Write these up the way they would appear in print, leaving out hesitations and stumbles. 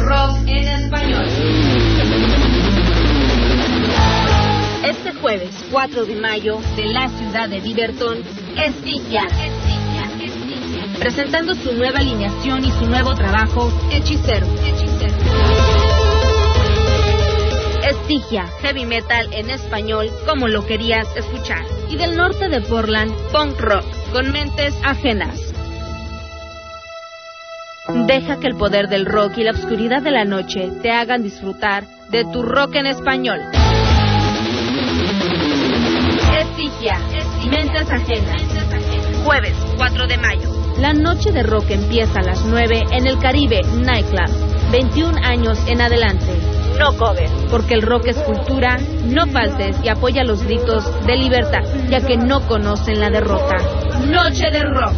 rock en español. Este jueves 4 de mayo, de la ciudad de Beaverton, Estigia, presentando su nueva alineación y su nuevo trabajo, Hechicero. Estigia, heavy metal en español como lo querías escuchar. Y del norte de Portland, punk rock, con mentes ajenas. Deja que el poder del rock y la oscuridad de la noche te hagan disfrutar de tu rock en español. Estigia, mentes ajenas. Jueves 4 de mayo. La noche de rock empieza a las 9 en el Caribe Nightclub. 21 años en adelante. No cover, porque el rock es cultura. No faltes y apoya los gritos de libertad, ya que no conocen la derrota. Noche de rock.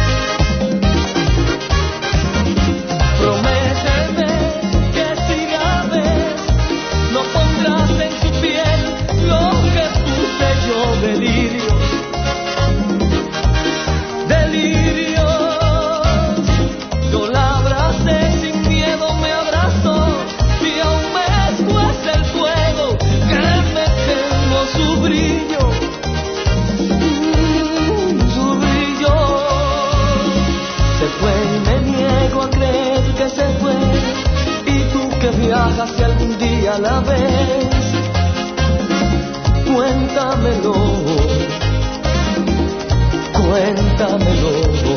Prométeme que sigas ventaja si algún día la ves. Cuéntamelo, cuéntamelo.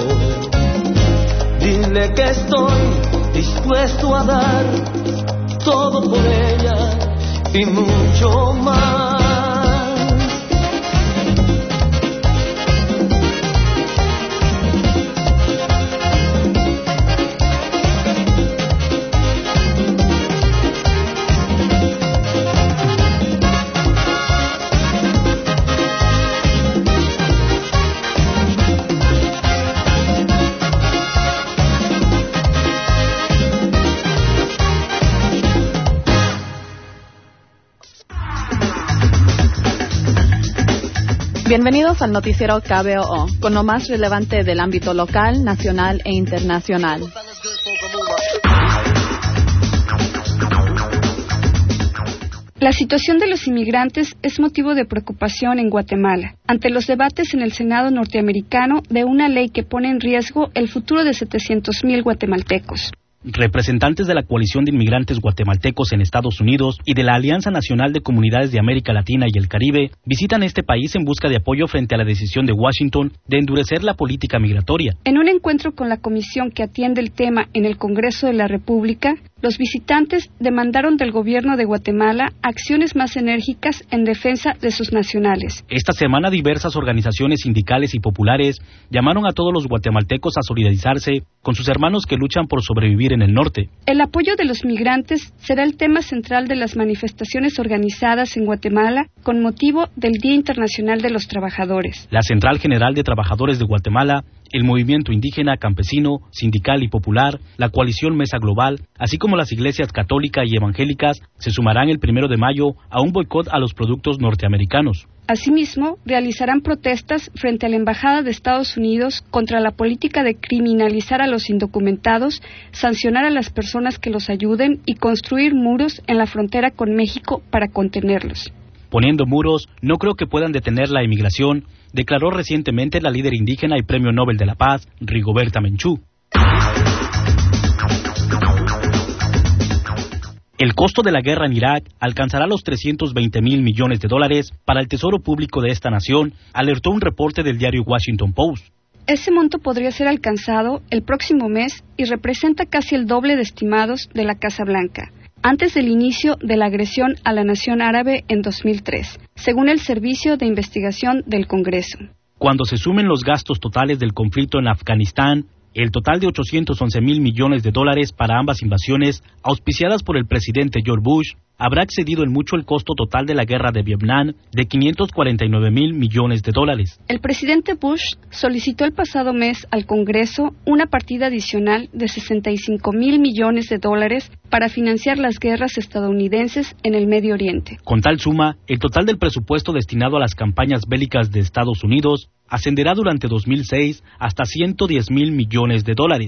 Dile que estoy dispuesto a dar todo por ella y mucho más. Bienvenidos al noticiero KBOO, con lo más relevante del ámbito local, nacional e internacional. La situación de los inmigrantes es motivo de preocupación en Guatemala, ante los debates en el Senado norteamericano de una ley que pone en riesgo el futuro de 700,000 guatemaltecos. Representantes de la Coalición de Inmigrantes Guatemaltecos en Estados Unidos y de la Alianza Nacional de Comunidades de América Latina y el Caribe visitan este país en busca de apoyo frente a la decisión de Washington de endurecer la política migratoria. En un encuentro con la comisión que atiende el tema en el Congreso de la República, los visitantes demandaron del gobierno de Guatemala acciones más enérgicas en defensa de sus nacionales. Esta semana diversas organizaciones sindicales y populares llamaron a todos los guatemaltecos a solidarizarse con sus hermanos que luchan por sobrevivir en el norte. El apoyo de los migrantes será el tema central de las manifestaciones organizadas en Guatemala con motivo del Día Internacional de los Trabajadores. La Central General de Trabajadores de Guatemala, el Movimiento Indígena, Campesino, Sindical y Popular, la Coalición Mesa Global, así como las iglesias católica y evangélicas, se sumarán el 1 de mayo a un boicot a los productos norteamericanos. Asimismo, realizarán protestas frente a la Embajada de Estados Unidos contra la política de criminalizar a los indocumentados, sancionar a las personas que los ayuden y construir muros en la frontera con México para contenerlos. Poniendo muros, no creo que puedan detener la emigración, declaró recientemente la líder indígena y Premio Nobel de la Paz, Rigoberta Menchú. El costo de la guerra en Irak alcanzará los $320,000 millones para el tesoro público de esta nación, alertó un reporte del diario Washington Post. Ese monto podría ser alcanzado el próximo mes y representa casi el doble de estimados de la Casa Blanca, antes del inicio de la agresión a la nación árabe en 2003, según el Servicio de Investigación del Congreso. Cuando se sumen los gastos totales del conflicto en Afganistán, el total de $811,000 millones para ambas invasiones, auspiciadas por el presidente George Bush, habrá excedido en mucho el costo total de la guerra de Vietnam de $549,000 millones. El presidente Bush solicitó el pasado mes al Congreso una partida adicional de $65,000 millones para financiar las guerras estadounidenses en el Medio Oriente. Con tal suma, el total del presupuesto destinado a las campañas bélicas de Estados Unidos ascenderá durante 2006 hasta $110,000 millones.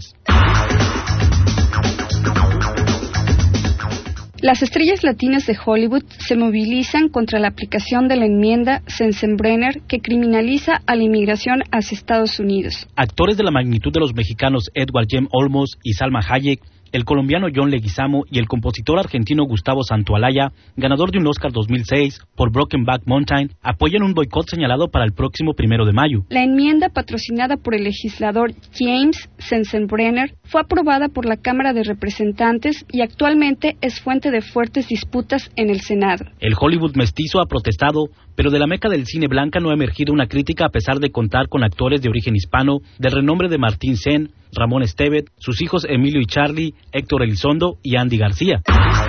Las estrellas latinas de Hollywood se movilizan contra la aplicación de la enmienda Sensenbrenner que criminaliza a la inmigración hacia Estados Unidos. Actores de la magnitud de los mexicanos Edward James Olmos y Salma Hayek, el colombiano John Leguizamo y el compositor argentino Gustavo Santaolalla, ganador de un Oscar 2006 por Brokeback Mountain, apoyan un boicot señalado para el próximo 1 de mayo. La enmienda, patrocinada por el legislador James Sensenbrenner, fue aprobada por la Cámara de Representantes y actualmente es fuente de fuertes disputas en el Senado. El Hollywood mestizo ha protestado, pero de la meca del cine blanca no ha emergido una crítica a pesar de contar con actores de origen hispano del renombre de Martín Sen, Ramón Estevet, sus hijos Emilio y Charlie, Héctor Elizondo y Andy García.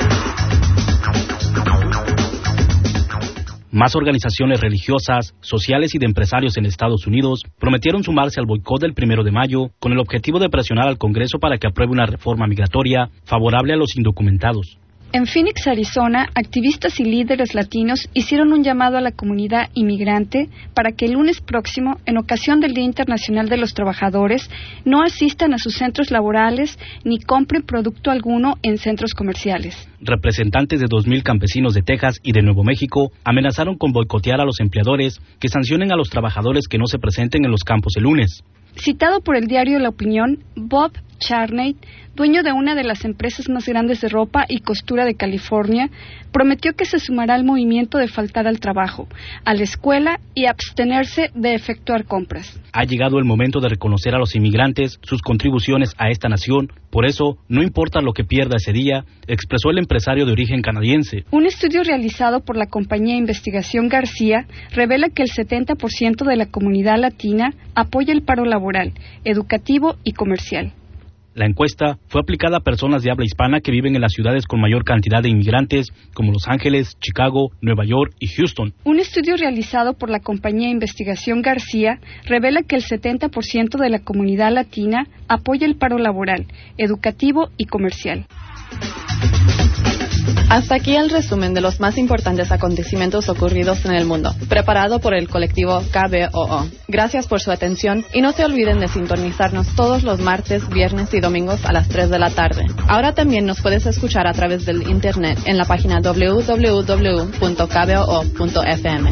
Más organizaciones religiosas, sociales y de empresarios en Estados Unidos prometieron sumarse al boicot del 1 de mayo con el objetivo de presionar al Congreso para que apruebe una reforma migratoria favorable a los indocumentados. En Phoenix, Arizona, activistas y líderes latinos hicieron un llamado a la comunidad inmigrante para que el lunes próximo, en ocasión del Día Internacional de los Trabajadores, no asistan a sus centros laborales ni compren producto alguno en centros comerciales. Representantes de 2,000 campesinos de Texas y de Nuevo México amenazaron con boicotear a los empleadores que sancionen a los trabajadores que no se presenten en los campos el lunes. Citado por el diario La Opinión, Bob Charney, dueño de una de las empresas más grandes de ropa y costura de California, prometió que se sumará al movimiento de faltar al trabajo, a la escuela y abstenerse de efectuar compras. Ha llegado el momento de reconocer a los inmigrantes sus contribuciones a esta nación. Por eso, no importa lo que pierda ese día, expresó el empresario de origen canadiense. Un estudio realizado por la compañía Investigación García revela que el 70% de la comunidad latina apoya el paro laboral, educativo y comercial. La encuesta fue aplicada a personas de habla hispana que viven en las ciudades con mayor cantidad de inmigrantes, como Los Ángeles, Chicago, Nueva York y Houston. Un estudio realizado por la compañía Investigación García revela que el 70% de la comunidad latina apoya el paro laboral, educativo y comercial. Hasta aquí el resumen de los más importantes acontecimientos ocurridos en el mundo, preparado por el colectivo KBOO. Gracias por su atención y no se olviden de sintonizarnos todos los martes, viernes y domingos a las 3 de la tarde. Ahora también nos puedes escuchar a través del internet en la página www.kboo.fm.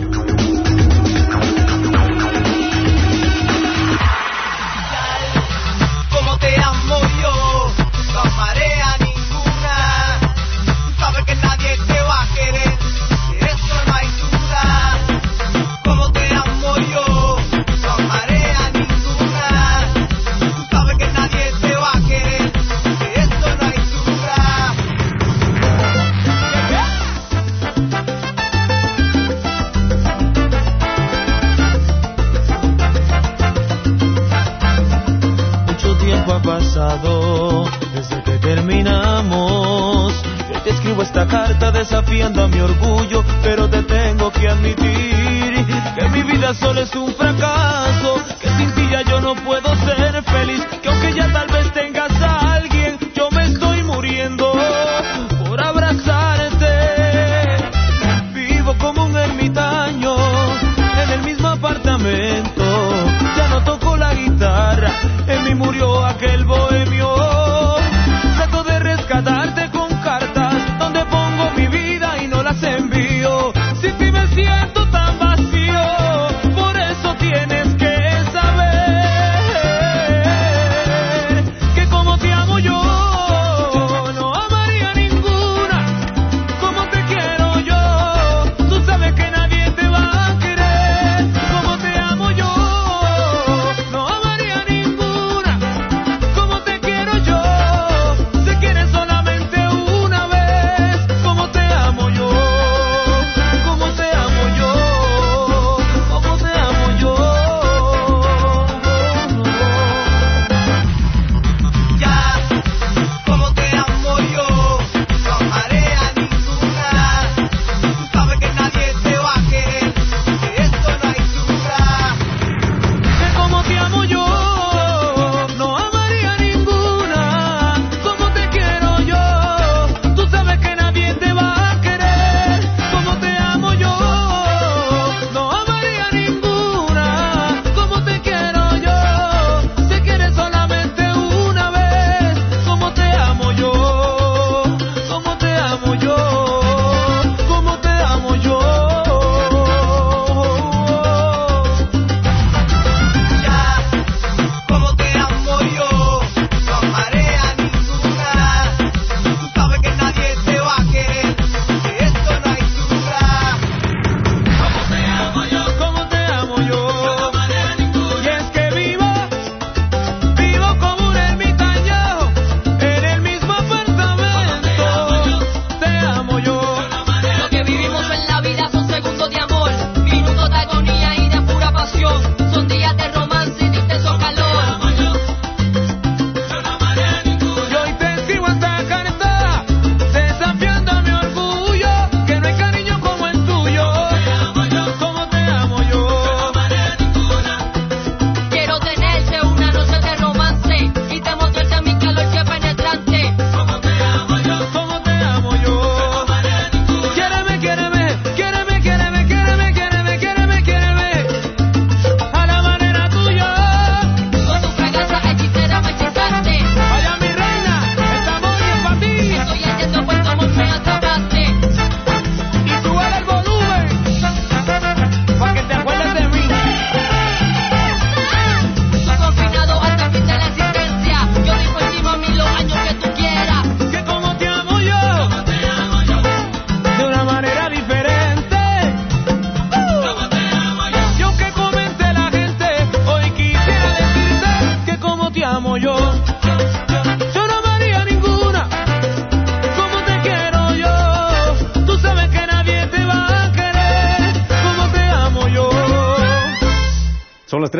Como te amo yo, no marea ninguna. Sabes que nadie te va a querer, de eso no hay duda. Como te amo yo, no marea ninguna. Sabes que nadie te va a querer, de eso no hay duda. Mucho tiempo ha pasado desde que terminamos. Yo te escribo esta carta desafiando a mi orgullo, pero te tengo que admitir que mi vida solo es un fracaso, que sin ti ya yo no puedo ser feliz, que aunque ya tal vez tengas a alguien, yo me estoy muriendo por abrazarte. Vivo como un ermitaño en el mismo apartamento, ya no toco la guitarra, en mí murió aquel bohemio. Trato de rescatarte con cartas donde pongo mi vida y no las envío. Sin ti me siento tan vacío, por eso tienes que saber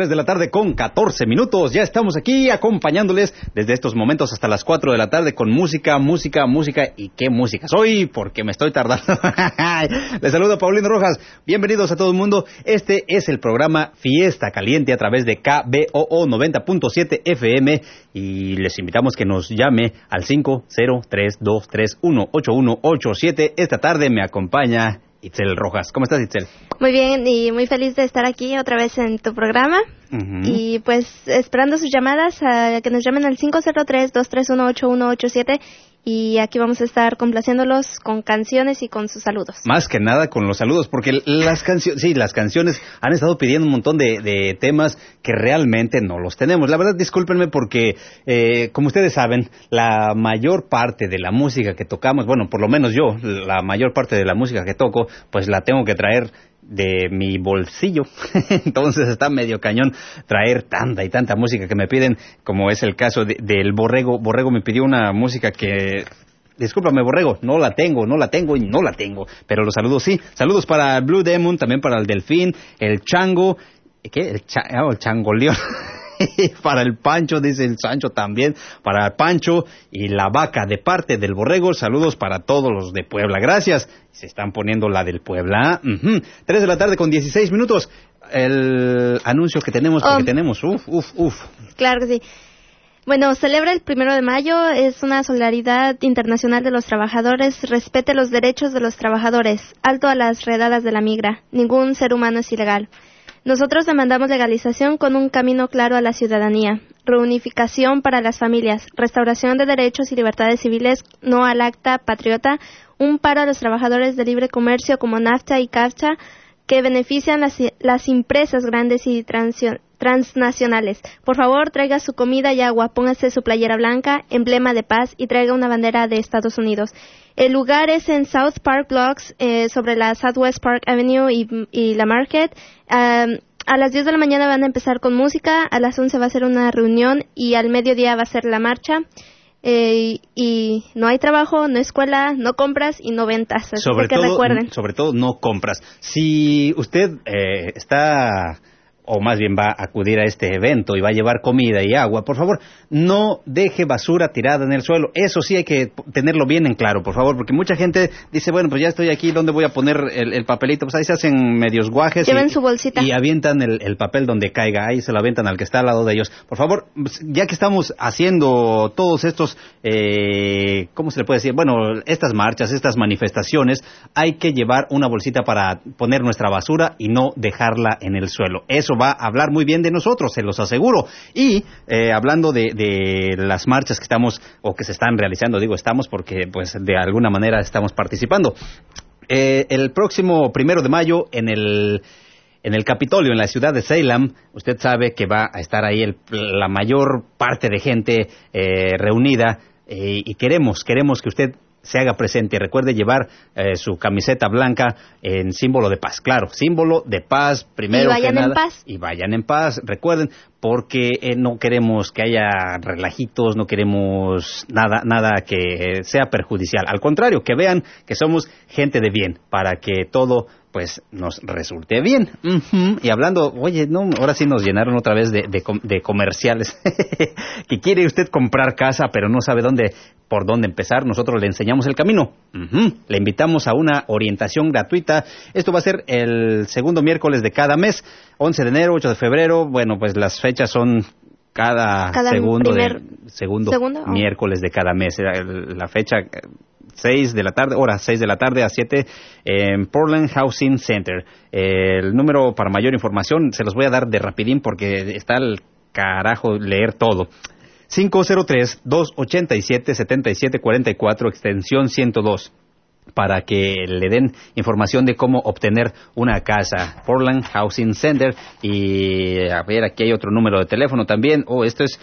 3 de la tarde con 14 minutos. Ya estamos aquí acompañándoles desde estos momentos hasta las 4 de la tarde con música. ¿Y qué música? Soy porque me estoy tardando. Les saluda Paulino Rojas. Bienvenidos a todo el mundo. Este es el programa Fiesta Caliente a través de KBOO 90.7 FM y les invitamos que nos llame al 503-231-8187. Esta tarde me acompaña Itzel Rojas. ¿Cómo estás, Itzel? Muy bien y muy feliz de estar aquí otra vez en tu programa. Y pues esperando sus llamadas, a que nos llamen al 503-231-8187 y aquí vamos a estar complaciéndolos con canciones y con sus saludos. Más que nada con los saludos, porque las canciones han estado pidiendo un montón de temas que realmente no los tenemos. La verdad, discúlpenme porque, como ustedes saben, la mayor parte de la música que tocamos, bueno, por lo menos yo, la mayor parte de la música que toco, pues la tengo que traer de mi bolsillo. Entonces está medio cañón traer tanta y tanta música que me piden, como es el caso del Borrego. Borrego me pidió una música que... Discúlpame, Borrego, no la tengo, pero los saludos sí. Saludos para Blue Demon, también para el Delfín, el Chango, ¿qué? El Changoleón. Para el Pancho, dice el Sancho también, para el Pancho y la Vaca de parte del Borrego. Saludos para todos los de Puebla, gracias. Se están poniendo la del Puebla. 3 de la tarde con 16 minutos. El anuncio que tenemos, porque tenemos, Claro que sí. Bueno, celebra el 1 de mayo, es una solidaridad internacional de los trabajadores. Respete los derechos de los trabajadores. Alto a las redadas de la migra. Ningún ser humano es ilegal. Nosotros demandamos legalización con un camino claro a la ciudadanía, reunificación para las familias, restauración de derechos y libertades civiles, no al acta patriota, un paro a los trabajadores de libre comercio como NAFTA y CAFTA que benefician las empresas grandes y transnacionales. Por favor, traiga su comida y agua, póngase su playera blanca, emblema de paz y traiga una bandera de Estados Unidos. El lugar es en South Park Blocks, sobre la Southwest Park Avenue y la Market. A las 10 de la mañana van a empezar con música, a las 11 va a ser una reunión y al mediodía va a ser la marcha. Y no hay trabajo, no escuela, no compras y no ventas. Así que recuerden. Sobre todo no compras. Si usted está... o más bien va a acudir a este evento y va a llevar comida y agua, por favor, no deje basura tirada en el suelo. Eso sí hay que tenerlo bien en claro, por favor, porque mucha gente dice, bueno, pues ya estoy aquí, ¿dónde voy a poner el papelito? Pues ahí se hacen medios guajes. Lleven su bolsita. Y avientan el papel donde caiga, ahí se lo avientan al que está al lado de ellos. Por favor, ya que estamos haciendo todos estos, ¿cómo se le puede decir? Bueno, estas marchas, estas manifestaciones, hay que llevar una bolsita para poner nuestra basura y no dejarla en el suelo. Eso va a hablar muy bien de nosotros, se los aseguro. Y hablando de las marchas que estamos o que se están realizando, digo estamos porque pues de alguna manera estamos participando. El próximo 1 de mayo en el Capitolio, en la ciudad de Salem, usted sabe que va a estar ahí la mayor parte de gente reunida y queremos que usted se haga presente. Recuerde llevar su camiseta blanca en símbolo de paz. Claro, símbolo de paz primero que nada. Y vayan en paz. Recuerden, porque no queremos que haya relajitos, no queremos nada que sea perjudicial. Al contrario, que vean que somos gente de bien, para que todo pues nos resulte bien. Y hablando, oye, no, ahora sí nos llenaron otra vez de comerciales. Que quiere usted comprar casa, pero no sabe por dónde empezar. Nosotros le enseñamos el camino. Le invitamos a una orientación gratuita. Esto va a ser el segundo miércoles de cada mes, 11 de enero, 8 de febrero. Bueno, pues las fechas son cada segundo miércoles de cada mes. La fecha 6 de la tarde, hora 6 de la tarde a 7 en Portland Housing Center. El número para mayor información se los voy a dar de rapidín porque está al carajo leer todo. 503-287-7744, extensión 102. Para que le den información de cómo obtener una casa. Portland Housing Center. Y a ver, aquí hay otro número de teléfono también. Esto es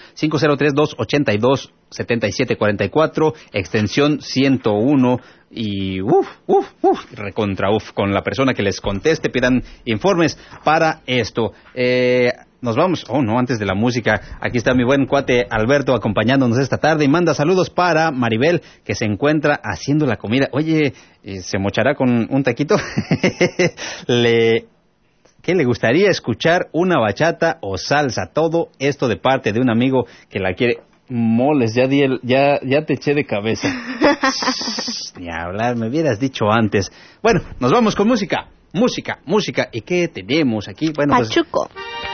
503-282-7744, extensión 101. Y con la persona que les conteste, pidan informes para esto. Nos vamos, antes de la música, aquí está mi buen cuate Alberto acompañándonos esta tarde y manda saludos para Maribel, que se encuentra haciendo la comida. Oye, ¿se mochará con un taquito? que le gustaría escuchar una bachata o salsa. Todo esto de parte de un amigo que la quiere. Moles, ya te eché de cabeza. Ni hablar, me hubieras dicho antes. Bueno, nos vamos con música. Música. ¿Y qué tenemos aquí? Bueno, Pachuco.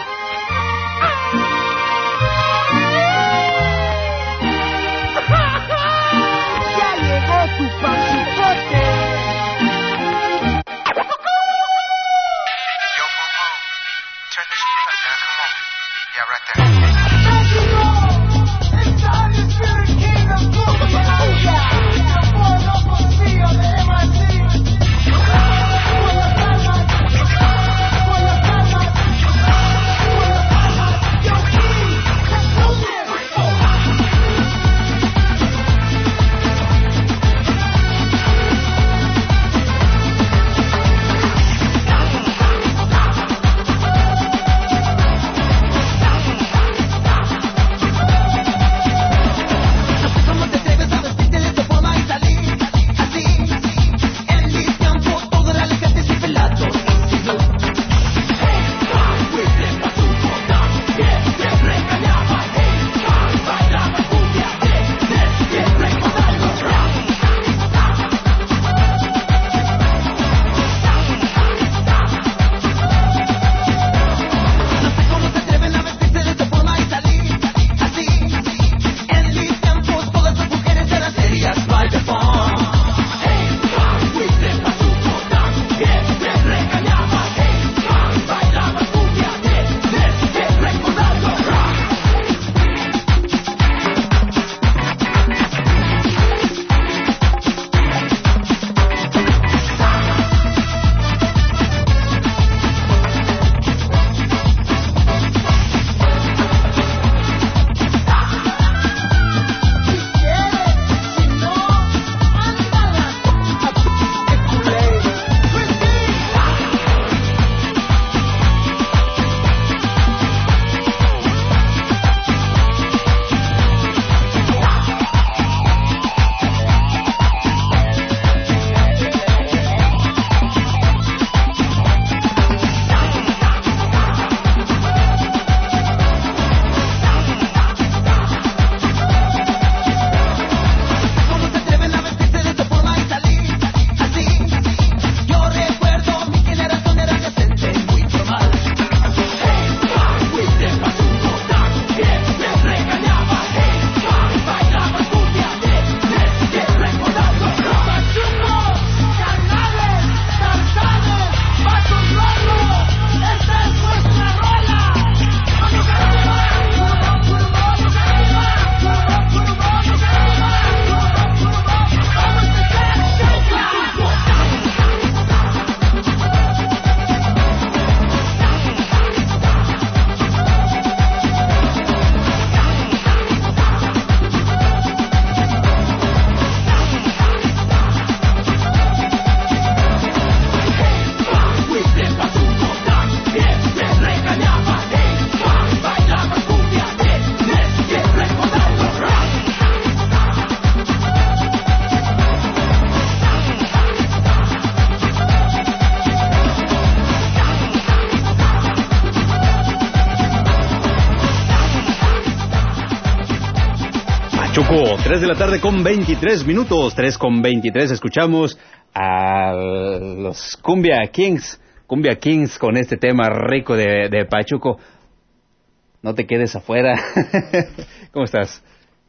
Ya llegó tu pachucote. Yo, turn the speakers down, come on. Yeah, right there. Pachuco, 3 de la tarde con 23 minutos, 3 con 23, escuchamos a los Cumbia Kings con este tema rico de Pachuco. No te quedes afuera. ¿Cómo estás?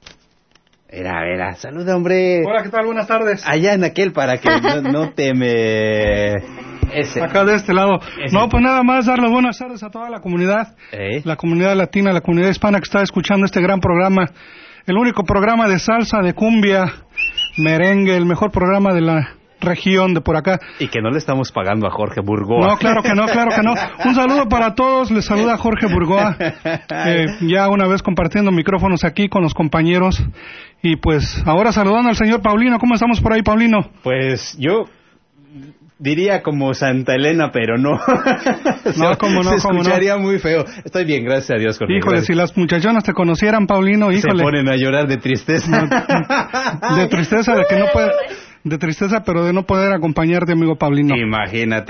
Vera, saluda, hombre. Hola, ¿qué tal? Buenas tardes. Allá en aquel para que no te me... Ese. Acá de este lado. Ese. No, pues nada más dar las buenas tardes a toda la comunidad, la comunidad latina, la comunidad hispana que está escuchando este gran programa. El único programa de salsa, de cumbia, merengue, el mejor programa de la región de por acá. Y que no le estamos pagando a Jorge Burgoa. No, claro que no. Un saludo para todos, les saluda Jorge Burgoa. Ya una vez compartiendo micrófonos aquí con los compañeros. Y pues ahora saludando al señor Paulino. ¿Cómo estamos por ahí, Paulino? Pues yo diría como Santa Elena, pero no. No, como no. Se escucharía muy feo. Estoy bien, gracias a Dios, Jorge. Híjole, gracias. Si las muchachonas te conocieran, Paulino, híjole. Se ponen a llorar de tristeza. De tristeza, de que no puede... De tristeza, pero de no poder acompañarte, amigo Paulino. Imagínate.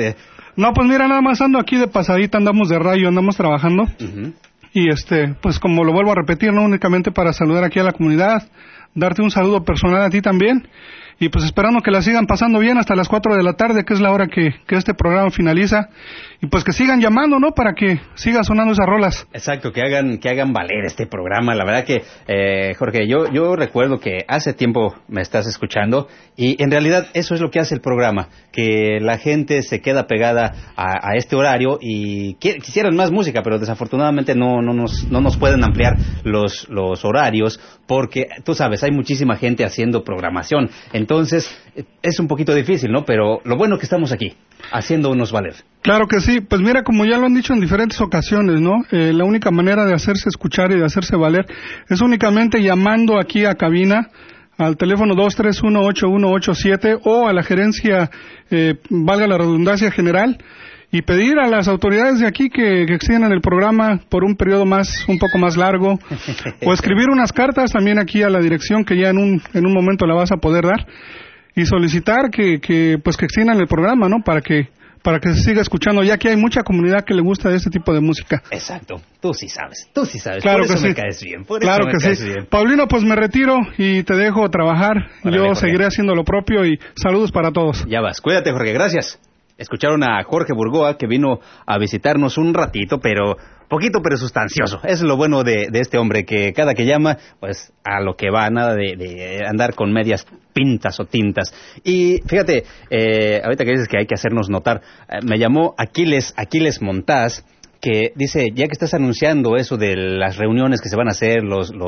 No, pues mira, nada más ando aquí de pasadita, andamos de rayo, andamos trabajando. Y pues como lo vuelvo a repetir, no únicamente para saludar aquí a la comunidad, darte un saludo personal a ti también. Y pues esperando que la sigan pasando bien hasta las 4 de la tarde, que es la hora que este programa finaliza. Y pues que sigan llamando, ¿no? Para que sigan sonando esas rolas. Exacto, que hagan valer este programa. La verdad que, Jorge, yo recuerdo que hace tiempo me estás escuchando y en realidad eso es lo que hace el programa, que la gente se queda pegada a este horario y quisieran más música, pero desafortunadamente no nos pueden ampliar los horarios porque, tú sabes, hay muchísima gente haciendo programación. Entonces, es un poquito difícil, ¿no? Pero lo bueno que estamos aquí, haciéndonos valer. Claro que sí. Pues mira, como ya lo han dicho en diferentes ocasiones, ¿no? La única manera de hacerse escuchar y de hacerse valer es únicamente llamando aquí a cabina al teléfono 231-8187 o a la gerencia, valga la redundancia, general, y pedir a las autoridades de aquí que extiendan el programa por un periodo un poco más largo, o escribir unas cartas también aquí a la dirección que ya en un momento la vas a poder dar, y solicitar que extiendan el programa, ¿no? Para que se siga escuchando, ya que hay mucha comunidad que le gusta este tipo de música. Exacto, tú sí sabes. Claro por eso que me sí. caes bien, claro que sí. Bien. Paulino, pues me retiro y te dejo trabajar. Órale, yo seguiré haciendo lo propio y saludos para todos. Ya vas, cuídate, Jorge, gracias. Escucharon a Jorge Burgoa, que vino a visitarnos un ratito, pero poquito pero sustancioso. Es lo bueno de este hombre, que cada que llama, pues a lo que va, nada de andar con medias pintas o tintas. Y fíjate, ahorita que dices que hay que hacernos notar, me llamó Aquiles Montaz, que dice, ya que estás anunciando eso de las reuniones que se van a hacer,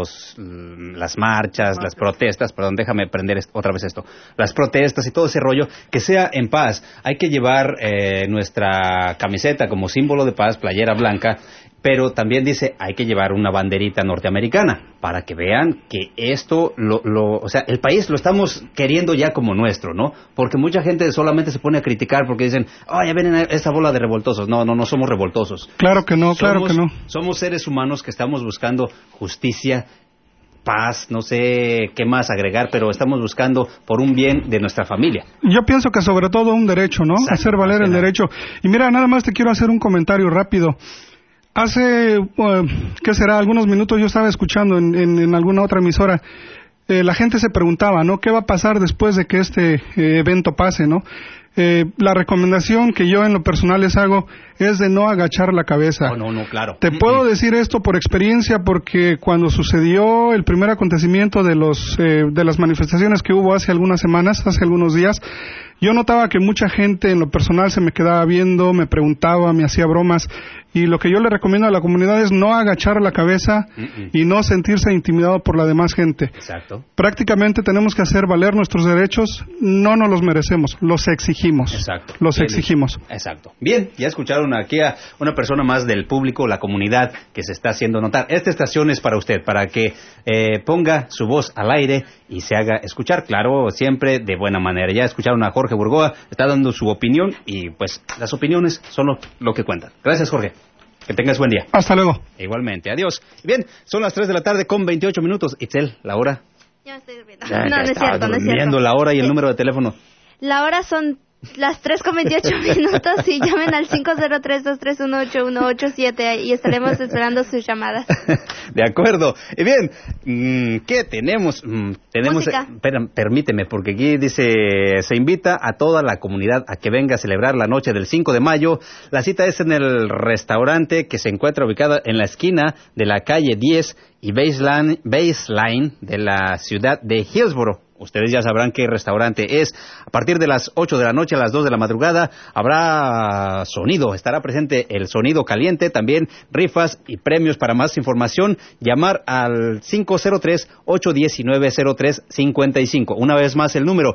las marchas, las protestas, perdón, déjame prender otra vez esto, las protestas y todo ese rollo, que sea en paz. Hay que llevar nuestra camiseta como símbolo de paz, playera blanca, pero también dice, hay que llevar una banderita norteamericana, para que vean que esto, o sea, el país lo estamos queriendo ya como nuestro, ¿no? Porque mucha gente solamente se pone a criticar porque dicen, ya vienen esa bola de revoltosos. No somos revoltosos. Claro que no. Somos seres humanos que estamos buscando justicia, paz, no sé qué más agregar, pero estamos buscando por un bien de nuestra familia. Yo pienso que sobre todo un derecho, ¿no? Exacto, hacer valer el derecho. Y mira, nada más te quiero hacer un comentario rápido. Hace, ¿qué será? Algunos minutos yo estaba escuchando en alguna otra emisora, la gente se preguntaba, ¿no? ¿Qué va a pasar después de que este evento pase, ¿no? La recomendación que yo en lo personal les hago es de no agachar la cabeza. No, claro. Te puedo decir esto por experiencia, porque cuando sucedió el primer acontecimiento de las manifestaciones que hubo hace algunas semanas, hace algunos días, yo notaba que mucha gente en lo personal se me quedaba viendo, me preguntaba, me hacía bromas, y lo que yo le recomiendo a la comunidad es no agachar la cabeza y no sentirse intimidado por la demás gente. Exacto. Prácticamente tenemos que hacer valer nuestros derechos, no nos los merecemos, los exigimos. Exacto. Los exigimos. Exacto. Bien, ya escucharon aquí a una persona más del público, la comunidad, que se está haciendo notar. Esta estación es para usted, para que ponga su voz al aire y se haga escuchar, claro, siempre de buena manera. Ya escucharon a Jorge Burgoa, está dando su opinión y pues las opiniones son lo que cuentan. Gracias, Jorge. Que tengas buen día. Hasta luego. Igualmente, adiós. Bien, son las 3 de la tarde con 28 minutos. Itzel, ¿la hora? Ya me estoy durmiendo. No es cierto. La hora y el número de teléfono. La hora son las 3:28 minutos y llamen al 503-231-8187 y estaremos esperando sus llamadas. De acuerdo. Y bien, ¿qué tenemos? Música. Permíteme, porque aquí dice, se invita a toda la comunidad a que venga a celebrar la noche del 5 de mayo. La cita es en el restaurante que se encuentra ubicado en la esquina de la calle 10 y Baseline de la ciudad de Hillsborough. Ustedes ya sabrán qué restaurante es. A partir de las 8 de la noche a las 2 de la madrugada habrá sonido. Estará presente el sonido caliente, también rifas y premios. Para más información, llamar al 503-819-0355. Una vez más el número,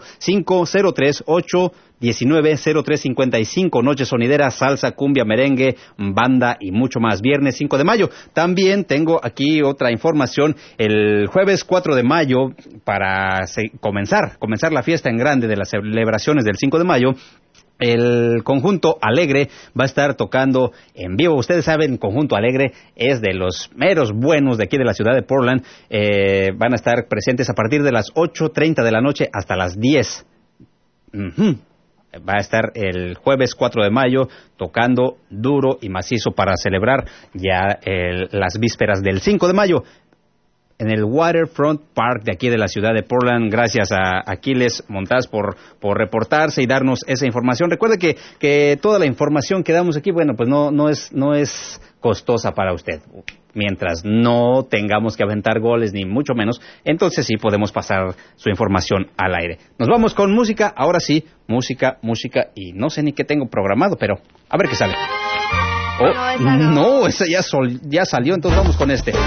503-819-0355. Noche sonidera, salsa, cumbia, merengue, banda y mucho más. Viernes 5 de mayo. También tengo aquí otra información. El jueves 4 de mayo, para comenzar la fiesta en grande de las celebraciones del 5 de mayo, el Conjunto Alegre va a estar tocando en vivo. Ustedes saben, Conjunto Alegre es de los meros buenos de aquí de la ciudad de Portland. Van a estar presentes a partir de las 8:30 de la noche hasta las 10. va a estar el jueves 4 de mayo tocando duro y macizo para celebrar ya las vísperas del 5 de mayo. En el Waterfront Park de aquí de la ciudad de Portland. Gracias a Aquiles Montaz por reportarse y darnos esa información. Recuerde que toda la información que damos aquí, bueno, pues no es costosa para usted. Mientras no tengamos que aventar goles, ni mucho menos, entonces sí podemos pasar su información al aire. Nos vamos con música, ahora sí, música, y no sé ni qué tengo programado, pero a ver qué sale. No, esa ya salió, entonces vamos con este.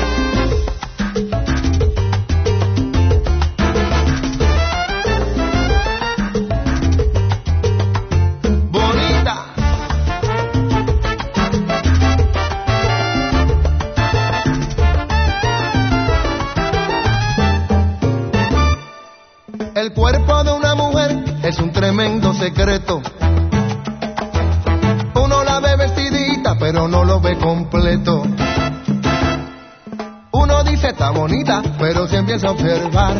El cuerpo de una mujer es un tremendo secreto. Uno la ve vestidita, pero no lo ve completo. Uno dice está bonita, pero se empieza a observar.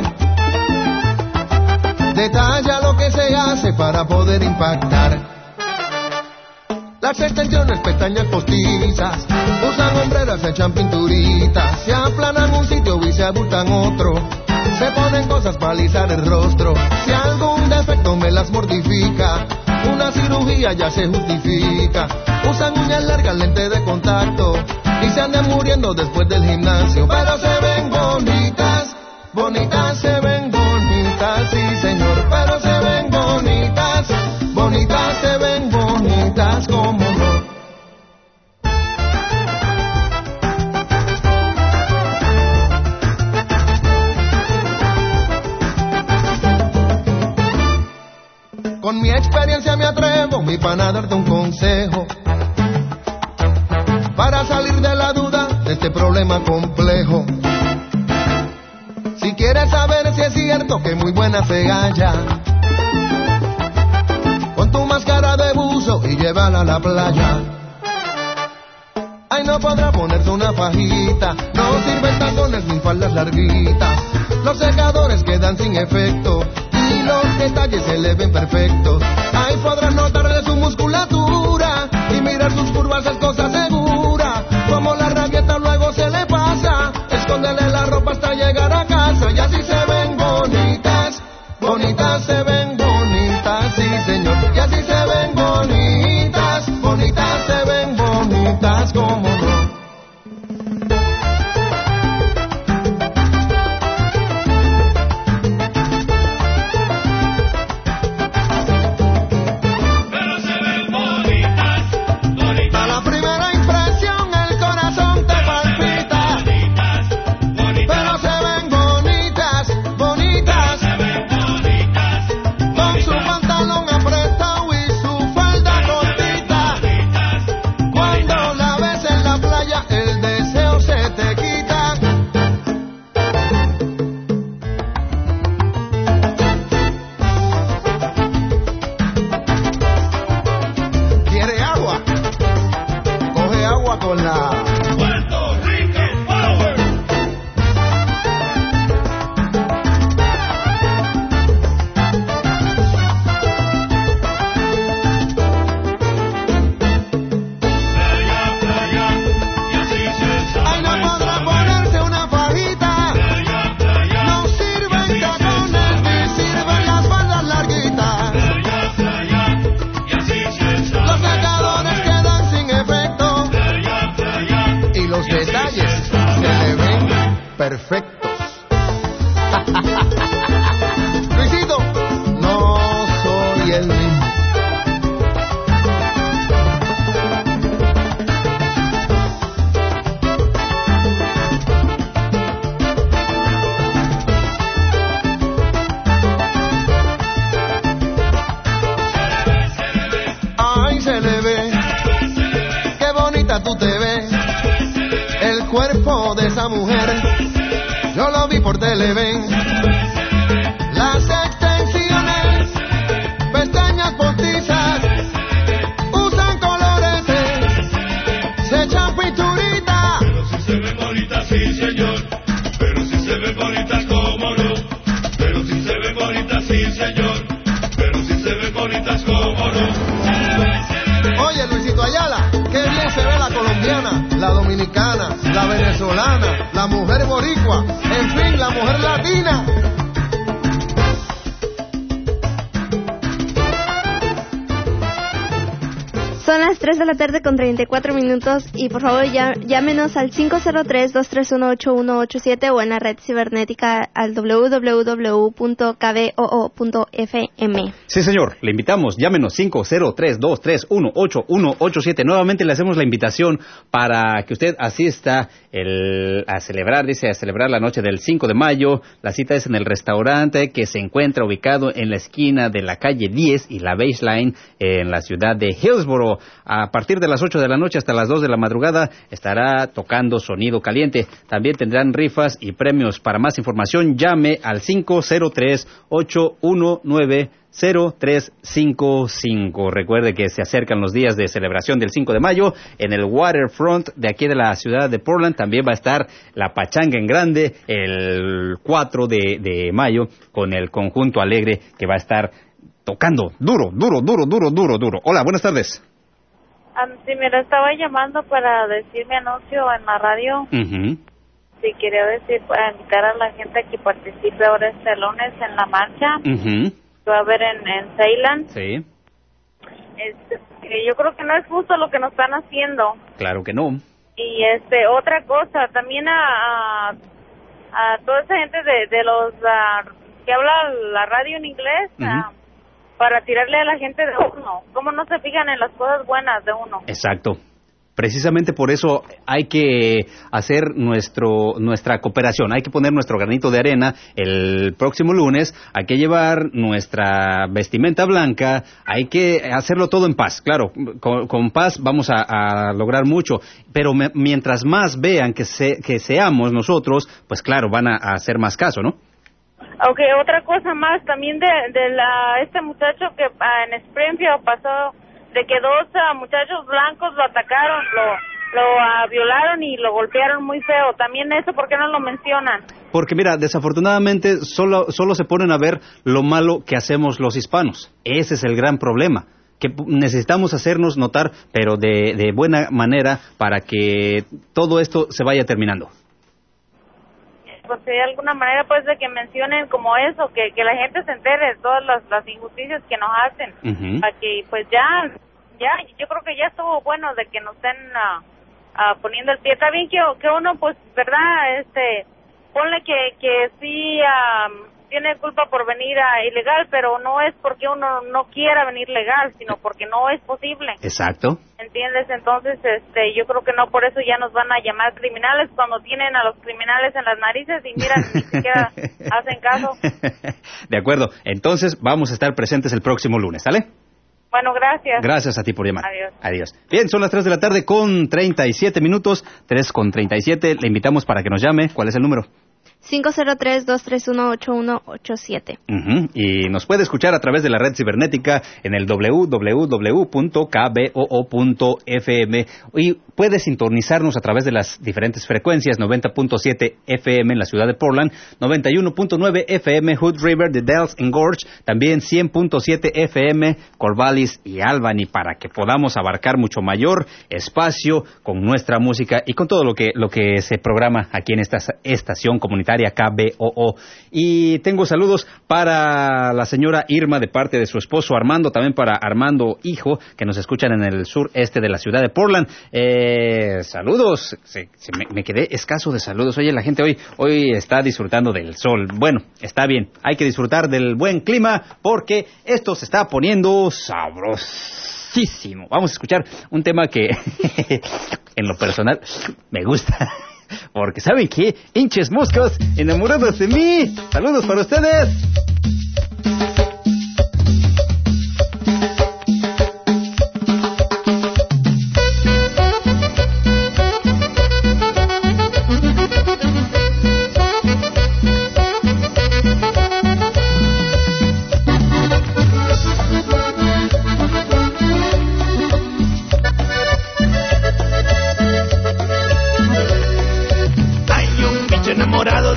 Detalla lo que se hace para poder impactar. Las extensiones, pestañas postizas, usan hombreras, se echan pinturitas, se aplanan un sitio y se abultan otro. Se ponen cosas para alisar el rostro. Si algún defecto me las mortifica, una cirugía ya se justifica. Usan uñas largas, lentes de contacto y se andan muriendo después del gimnasio. Pero se ven bonitas, bonitas, se ven bonitas, sí señor. Pero se ven bonitas, bonitas, se ven bonitas, como no. Con mi experiencia me atrevo, mi pana, a darte un consejo para salir de la duda de este problema complejo. Si quieres saber si es cierto que muy buena se halla, pon tu máscara de buzo y llévala a la playa. Ay, no podrá ponerse una fajita, no sirven tacones ni faldas larguitas. Los secadores quedan sin efecto y los detalles se le ven perfectos. Ahí podrás notar de su musculatura y mirar sus curvas es cosa segura. Como la rabieta luego se le pasa, escóndele la ropa hasta llegar a casa. Y así se ven bonitas, bonitas se ven bonitas, sí señor. Y así se ven bonitas, bonitas se ven bonitas, como no. Bonitas como dominicana, la venezolana, la mujer boricua, en fin, la mujer latina. Son las 3 de la tarde con 34 minutos y por favor llámenos al 503-231-8187 o en la red cibernética al www.kboo.fm. Sí, señor, le invitamos, llámenos 503-231-8187. Nuevamente le hacemos la invitación para que usted asista a celebrar la noche del 5 de mayo. La cita es en el restaurante que se encuentra ubicado en la esquina de la calle 10 y la Baseline en la ciudad de Hillsborough. A partir de las 8 de la noche hasta las 2 de la madrugada estará tocando Sonido Caliente. También tendrán rifas y premios. Para más información, llame al 503-819-0355. Recuerde que se acercan los días de celebración del 5 de mayo en el Waterfront de aquí de la ciudad de Portland. También va a estar la pachanga en grande el 4 de mayo con el Conjunto Alegre que va a estar tocando duro. Hola, buenas tardes. Sí, mira, estaba llamando para decir mi anuncio en la radio. Sí, quería decir, para invitar a la gente que participe ahora este lunes en la marcha. Que va a haber en Ceylan. Sí. Yo creo que no es justo lo que nos están haciendo. Claro que no. Y otra cosa, también a toda esa gente de los que habla la radio en inglés, para tirarle a la gente de uno. ¿Cómo no se fijan en las cosas buenas de uno? Exacto. Precisamente por eso hay que hacer nuestra cooperación, hay que poner nuestro granito de arena el próximo lunes, hay que llevar nuestra vestimenta blanca, hay que hacerlo todo en paz. Claro, con paz vamos a lograr mucho, pero mientras más vean que seamos nosotros, pues claro, van a hacer más caso, ¿no? Okay, otra cosa más, también de este muchacho que en Springfield pasó, de que dos muchachos blancos lo atacaron, lo violaron y lo golpearon muy feo. También eso, ¿por qué no lo mencionan? Porque mira, desafortunadamente solo se ponen a ver lo malo que hacemos los hispanos. Ese es el gran problema, que necesitamos hacernos notar, pero de buena manera, para que todo esto se vaya terminando. Pues de alguna manera pues de que mencionen como eso, que la gente se entere de todas las injusticias que nos hacen, para que pues ya, yo creo que ya estuvo bueno de que nos estén poniendo el pie. Está bien que uno pues, verdad, ponle que sí tiene culpa por venir ilegal, pero no es porque uno no quiera venir legal, sino porque no es posible. Exacto. ¿Entiendes? Entonces, yo creo que no por eso ya nos van a llamar criminales cuando tienen a los criminales en las narices y mira, ni siquiera hacen caso. De acuerdo. Entonces, vamos a estar presentes el próximo lunes, ¿sale? Bueno, gracias. Gracias a ti por llamar. Adiós. Bien, son las 3 de la tarde con 37 minutos, 3:37. Le invitamos para que nos llame. ¿Cuál es el número? 503-231-8187. Y nos puede escuchar a través de la red cibernética en el www.kboo.fm y puede sintonizarnos a través de las diferentes frecuencias: 90.7 FM en la ciudad de Portland, 91.9 FM Hood River, The Dells and Gorge, también 100.7 FM Corvallis y Albany, para que podamos abarcar mucho mayor espacio con nuestra música y con todo lo que se programa aquí en esta estación comunitaria KBOO. Y tengo saludos para la señora Irma de parte de su esposo Armando, también para Armando hijo, que nos escuchan en el sureste de la ciudad de Portland. Saludos. Me quedé escaso de saludos. Oye, la gente hoy está disfrutando del sol. Bueno, está bien, hay que disfrutar del buen clima porque esto se está poniendo sabrosísimo. Vamos a escuchar un tema que en lo personal me gusta. Porque ¿saben qué? Hinches moscos, enamorados de mí. Saludos para ustedes.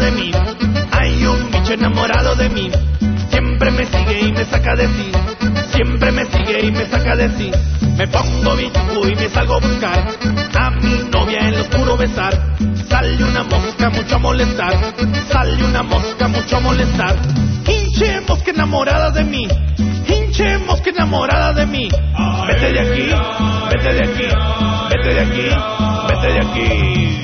enamorado de mí, siempre me sigue y me saca de sí. siempre me sigue y me saca de sí. Me pongo bichu y me salgo a buscar a mi novia en lo oscuro besar. Sale una mosca mucho a molestar, sale una mosca mucho a molestar. Hinche mosca enamorada de mí, hinche mosca enamorada de mí. Vete de aquí, vete de aquí, vete de aquí, vete de aquí.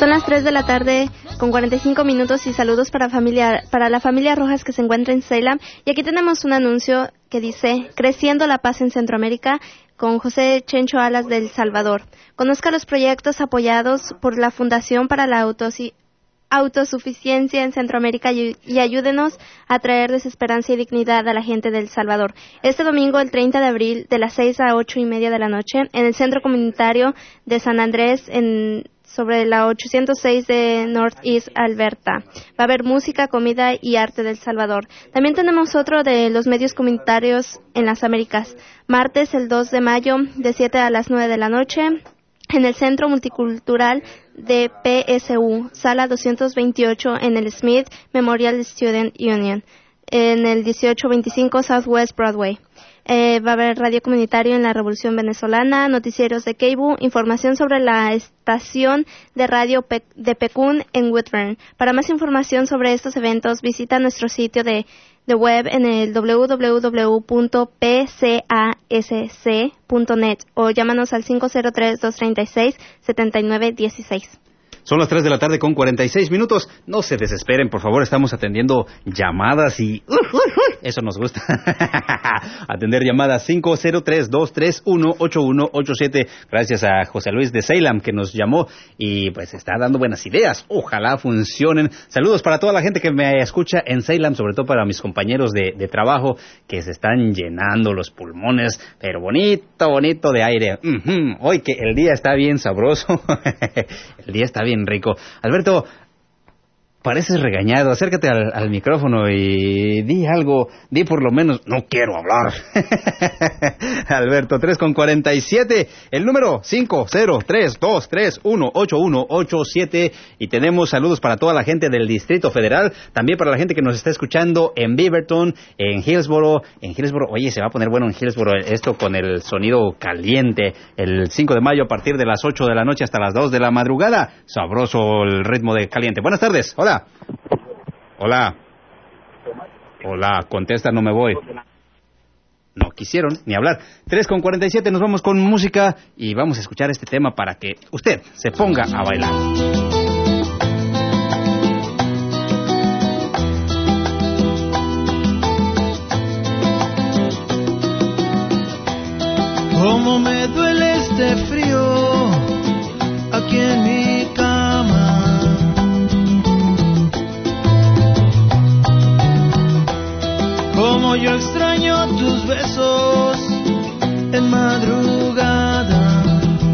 Son las 3 de la tarde con 45 minutos y saludos para la familia Rojas que se encuentra en Salem. Y aquí tenemos un anuncio que dice: Creciendo la paz en Centroamérica, con José Chencho Alas de El Salvador. Conozca los proyectos apoyados por la Fundación para la Autosuficiencia en Centroamérica y ayúdenos a traer desesperanza y dignidad a la gente de El Salvador. Este domingo, el 30 de abril, de las 6 a 8:30 de la noche, en el Centro Comunitario de San Andrés, sobre la 806 de Northeast Alberta. Va a haber música, comida y arte del Salvador. También tenemos otro de los medios comunitarios en las Américas. Martes, el 2 de mayo, de 7 a las 9 de la noche, en el Centro Multicultural de PSU, sala 228 en el Smith Memorial Student Union, en el 1825 Southwest Broadway. Va a haber radio comunitario en la Revolución Venezolana, noticieros de cable, información sobre la estación de radio de Pecún en Woodburn. Para más información sobre estos eventos, visita nuestro sitio de web en el www.pcasc.net o llámanos al 503-236-7916. Son las 3 de la tarde con 46 minutos. No se desesperen, por favor, estamos atendiendo llamadas y... eso nos gusta. Atender llamadas 503-231-8187. Gracias a José Luis de Salem que nos llamó y pues está dando buenas ideas. Ojalá funcionen. Saludos para toda la gente que me escucha en Salem, sobre todo para mis compañeros de trabajo que se están llenando los pulmones, pero bonito de aire. Hoy que el día está bien sabroso. El día está bien rico. Alberto, pareces regañado. Acércate al micrófono y di algo. Di por lo menos, no quiero hablar. Alberto, 3:47. El número 503-231-8187. Y tenemos saludos para toda la gente del Distrito Federal. También para la gente que nos está escuchando en Beaverton, en Hillsboro. Oye, se va a poner bueno en Hillsboro esto con el sonido caliente. El 5 de mayo a partir de las 8 de la noche hasta las 2 de la madrugada. Sabroso el ritmo de caliente. Buenas tardes. Hola, contesta, no me voy. No quisieron ni hablar. 3:47, nos vamos con música y vamos a escuchar este tema para que usted se ponga a bailar. Cómo me duele este frío aquí en mi cama. Como yo extraño tus besos en madrugada.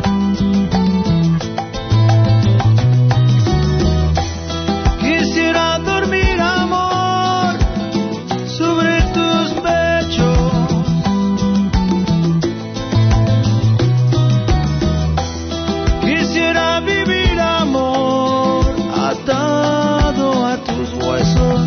Quisiera dormir, amor, sobre tus pechos. Quisiera vivir, amor, atado a tus huesos.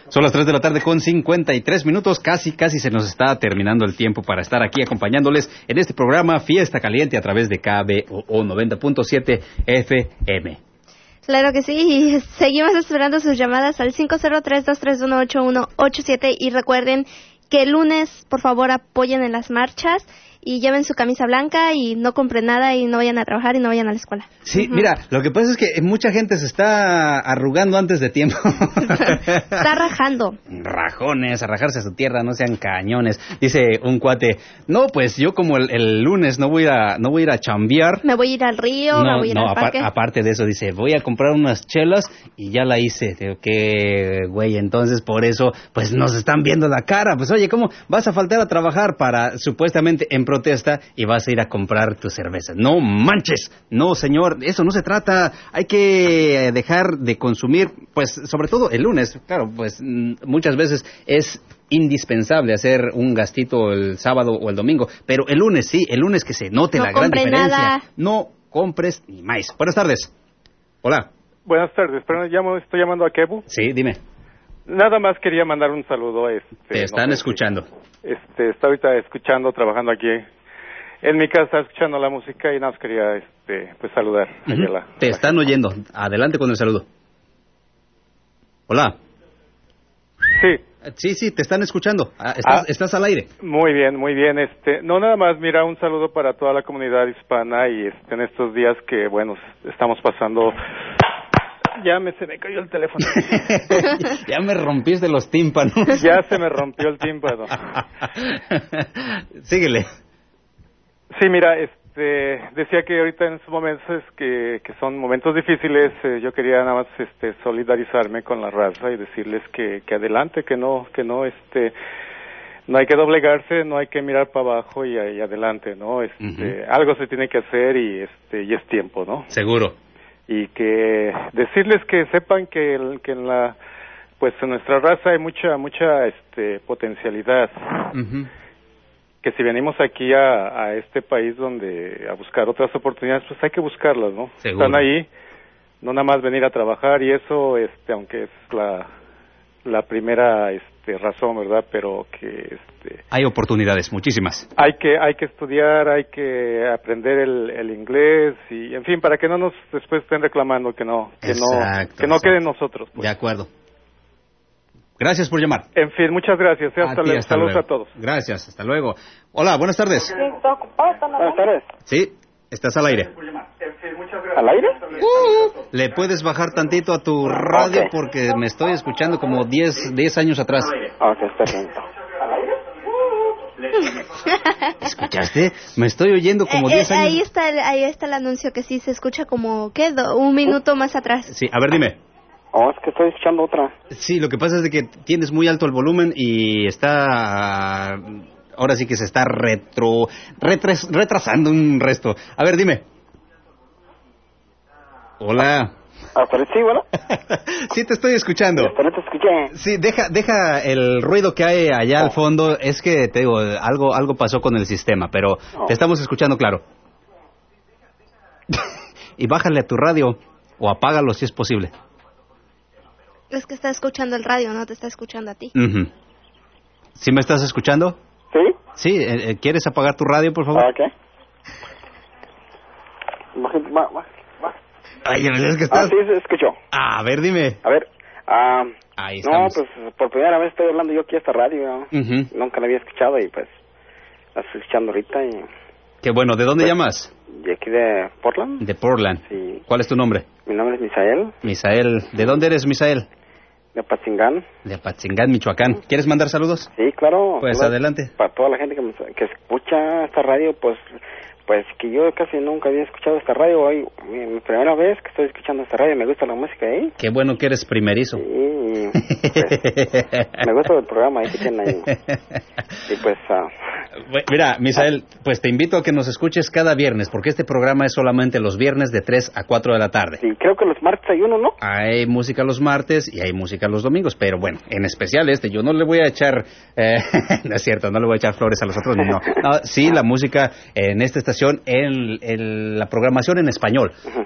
Son las 3 de la tarde con 53 minutos, casi se nos está terminando el tiempo para estar aquí acompañándoles en este programa Fiesta Caliente a través de KBOO 90.7 FM. Claro que sí, y seguimos esperando sus llamadas al 503-231-8187 y recuerden que el lunes, por favor, apoyen en las marchas y lleven su camisa blanca y no compren nada y no vayan a trabajar y no vayan a la escuela. Sí, mira, lo que pasa es que mucha gente se está arrugando antes de tiempo. Está rajando. Rajones, a rajarse a su tierra, no sean cañones. Dice un cuate, no, pues yo como el lunes no voy a ir a chambear. Me voy a ir al río, me voy a ir al parque. Aparte de eso, dice, voy a comprar unas chelas y ya la hice. Digo, ¿qué, güey? Entonces, por eso, pues nos están viendo la cara. Pues oye, ¿cómo vas a faltar a trabajar para, supuestamente, en protesta y vas a ir a comprar tu cerveza? No manches, no señor, eso no se trata. Hay que dejar de consumir, pues sobre todo el lunes, claro, pues muchas veces es indispensable hacer un gastito el sábado o el domingo, pero el lunes sí, el lunes que se note la gran diferencia. Nada. No compres ni maíz. Buenas tardes. Hola. Buenas tardes, pero estoy llamando a Kebu. Sí, dime. Nada más quería mandar un saludo. Te están escuchando. Está ahorita escuchando, trabajando aquí en mi casa, escuchando la música y nada más quería pues saludar. Te están oyendo. Adelante con el saludo. Hola. Sí, te están escuchando. Estás al aire. Muy bien. No, nada más, mira, un saludo para toda la comunidad hispana y en estos días que, bueno, estamos pasando. Se me cayó el teléfono. Ya me rompiste los tímpanos. Ya se me rompió el tímpano. Síguele. Sí, mira, decía que ahorita en estos momentos que son momentos difíciles, yo quería nada más solidarizarme con la raza y decirles que adelante, que no no hay que doblegarse, no hay que mirar para abajo y adelante, ¿no? Algo se tiene que hacer y es tiempo, ¿no? Seguro. Y que decirles que sepan que en nuestra raza hay mucha potencialidad. Que si venimos aquí a este país a buscar otras oportunidades, pues hay que buscarlas, ¿no? Seguro. Están ahí, no nada más venir a trabajar y eso, aunque es la primera razón, ¿verdad? Pero que hay oportunidades, muchísimas. Hay que estudiar, hay que aprender el inglés y, en fin, para que no nos después estén reclamando que no quede en nosotros. Pues. De acuerdo. Gracias por llamar. En fin, muchas gracias. Hasta luego. Saludos a todos. Gracias, hasta luego. Hola, buenas tardes. Buenas tardes. Sí, estás al aire. ¿Al aire? ¿Le puedes bajar tantito a tu radio? Okay. Porque me estoy escuchando como 10 años atrás. Ok, está bien. ¿Escuchaste? Me estoy oyendo como 10 años. Ahí está el anuncio que sí se escucha como, ¿qué? Un minuto más atrás. Sí, a ver, dime. Es que estoy escuchando otra. Sí, lo que pasa es de que tienes muy alto el volumen y está... Ahora sí que se está retrasando un resto. A ver, dime. Hola. Sí, bueno. Sí, te estoy escuchando. Pero te escuché. Sí, deja el ruido que hay allá al fondo. Es que, te digo, algo pasó con el sistema, pero te estamos escuchando claro. Y bájale a tu radio o apágalo si es posible. Es que está escuchando el radio, no te está escuchando a ti. ¿Sí me estás escuchando? Sí. Sí, ¿quieres apagar tu radio, por favor? Ok. Ay, es que estás... sí, se escuchó. A ver, dime. A ver. Ahí estamos. No, pues por primera vez estoy hablando yo aquí a esta radio, ¿no? Nunca la había escuchado y pues la estoy escuchando ahorita y... Qué bueno, ¿de dónde llamas? De aquí de Portland. De Portland. Sí. ¿Cuál es tu nombre? Mi nombre es Misael. Misael. ¿De dónde eres, Misael? De Apatzingán. De Apatzingán, Michoacán. ¿Quieres mandar saludos? Sí, claro. Pues adelante. Para toda la gente que escucha esta radio, pues que yo casi nunca había escuchado esta radio. Hoy, mi primera vez que estoy escuchando esta radio, me gusta la música ahí. Qué bueno que eres primerizo. Sí, pues, me gusta el programa ahí que tienen ahí. Y pues... Mira, Misael, pues te invito a que nos escuches cada viernes, porque este programa es solamente los viernes de 3 a 4 de la tarde. Sí, creo que los martes hay uno, ¿no? Hay música los martes y hay música los domingos, pero bueno, en especial yo no le voy a echar, no es cierto, no le voy a echar flores a los otros, no. Sí, la música en esta estación, en la programación en español.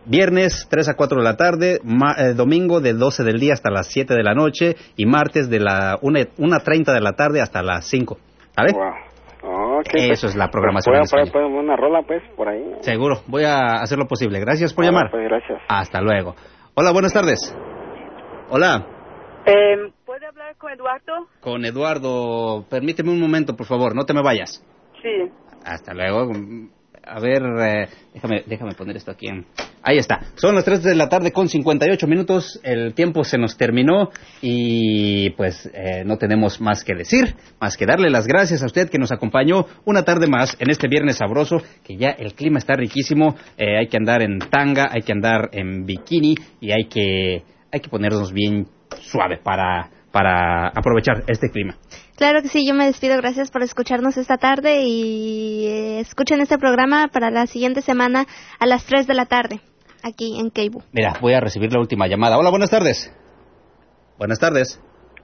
Viernes 3 a 4 de la tarde, domingo de 12 del día hasta las 7 de la noche y martes de la 1:30 de la tarde hasta las 5. ¿Vale? Wow. Okay, eso es la programación. ¿Puedo una rola, pues, por ahí? Seguro, voy a hacer lo posible. Gracias por llamar. Pues, gracias. Hasta luego. Hola, buenas tardes. Hola. ¿Puede hablar con Eduardo? Con Eduardo. Permíteme un momento, por favor, no te me vayas. Sí. Hasta luego. A ver, déjame poner esto aquí. Ahí está. Son las 3 de la tarde con 58 minutos. El tiempo se nos terminó y pues no tenemos más que decir, más que darle las gracias a usted que nos acompañó una tarde más en este viernes sabroso, que ya el clima está riquísimo. Hay que andar en tanga, hay que andar en bikini y hay que ponernos bien suave para aprovechar este clima. Claro que sí, yo me despido, gracias por escucharnos esta tarde y escuchen este programa para la siguiente semana a las 3 de la tarde, aquí en Keibu. Mira, voy a recibir la última llamada. Hola, buenas tardes. Buenas tardes.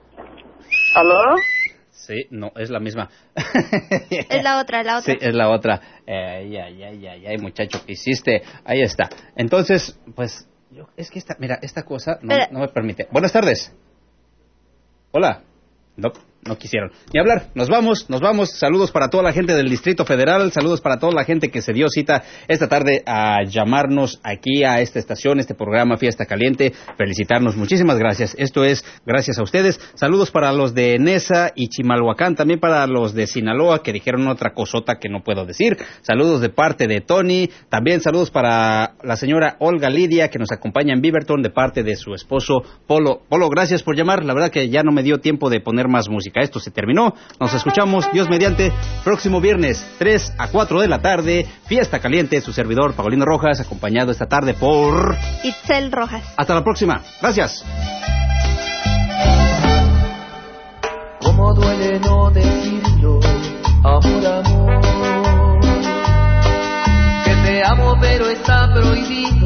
¿Aló? Sí, no, es la misma. Es la otra. Sí, es la otra. Ay, muchacho, ¿qué hiciste? Ahí está. Entonces, pues, es que esta cosa no me permite. Buenas tardes. Hola. No quisieron ni hablar. Nos vamos. Saludos para toda la gente del Distrito Federal. Saludos para toda la gente que se dio cita esta tarde a llamarnos aquí a esta estación, este programa Fiesta Caliente. Felicitarnos. Muchísimas gracias. Esto es gracias a ustedes. Saludos para los de Nesa y Chimalhuacán. También para los de Sinaloa que dijeron otra cosota que no puedo decir. Saludos de parte de Tony. También saludos para la señora Olga Lidia que nos acompaña en Beaverton de parte de su esposo Polo. Polo, gracias por llamar. La verdad que ya no me dio tiempo de poner más música. Esto se terminó. Nos escuchamos, Dios mediante, próximo viernes, 3 a 4 de la tarde. Fiesta Caliente, su servidor, Paulino Rojas, acompañado esta tarde por Itzel Rojas. Hasta la próxima. Gracias. Cómo duele no decirlo, amor, que te amo, pero está prohibido.